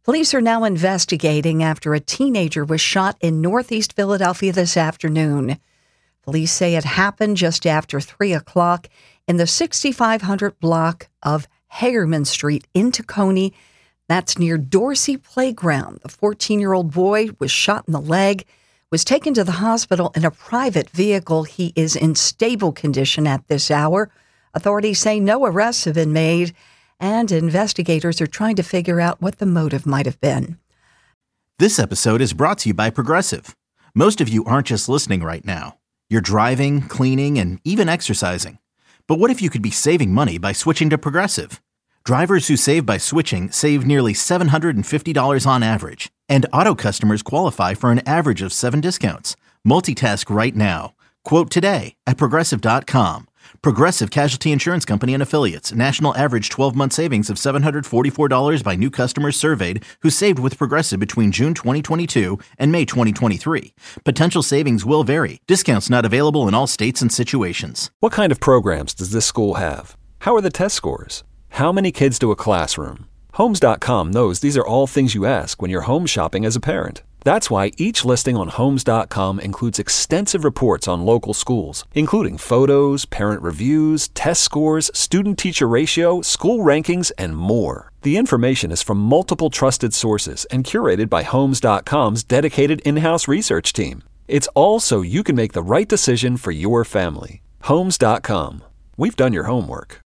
Police are now investigating after a teenager was shot in Northeast Philadelphia this afternoon. Police say it happened just after 3 o'clock in the 6500 block of Hagerman Street in Tacony. That's near Dorsey Playground. The 14-year-old boy was shot in the leg, was taken to the hospital in a private vehicle. He is in stable condition at this hour. Authorities say no arrests have been made, and investigators are trying to figure out what the motive might have been. This episode is brought to you by Progressive. Most of you aren't just listening right now. You're driving, cleaning, and even exercising. But what if you could be saving money by switching to Progressive? Drivers who save by switching save nearly $750 on average, and auto customers qualify for an average of 7 discounts. Multitask right now. Quote today at Progressive.com. Progressive Casualty Insurance Company and Affiliates. National average 12-month savings of $744 by new customers surveyed who saved with Progressive between June 2022 and May 2023. Potential savings will vary. Discounts not available in all states and situations. What kind of programs does this school have? How are the test scores? How many kids to a classroom? Homes.com knows these are all things you ask when you're home shopping as a parent. That's why each listing on Homes.com includes extensive reports on local schools, including photos, parent reviews, test scores, student-teacher ratio, school rankings, and more. The information is from multiple trusted sources and curated by Homes.com's dedicated in-house research team. It's all so you can make the right decision for your family. Homes.com. We've done your homework.